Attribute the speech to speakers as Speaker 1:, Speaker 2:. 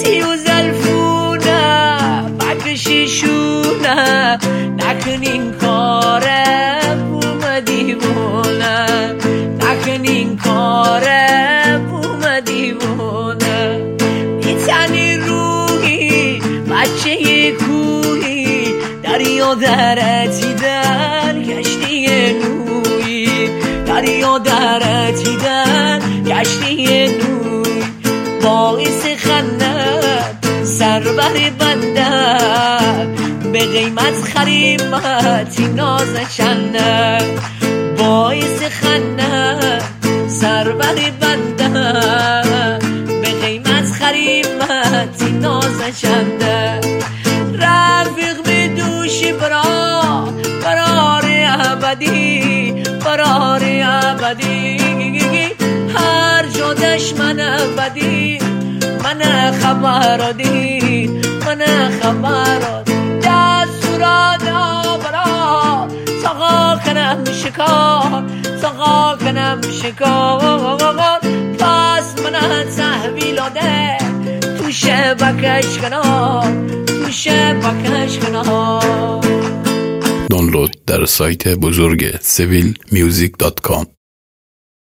Speaker 1: و زلفونه بکشیشونه نکن این کاره بوم دیوونه نکن این کاره بوم دیوونه میتنی روحی بچه کوهی دریا درتی در کشتی نوی دریا درتی در کشتی نوی باعث خندت سربر بندر به قیمت خریمت ناز چندر باعث خندت سربر بندر به قیمت خریمت ناز چندر رفیق به دوش برار ابدی برار ابدی هر جا دشمن ابدی من خبر دید من خبر دستورات برا ساقا کنم شکار ساقا کنم شکار پس من تحویل ده تو شبکش کنار تو شبکش کنار.
Speaker 2: دانلود در سایت بزرگ civilmusic.com.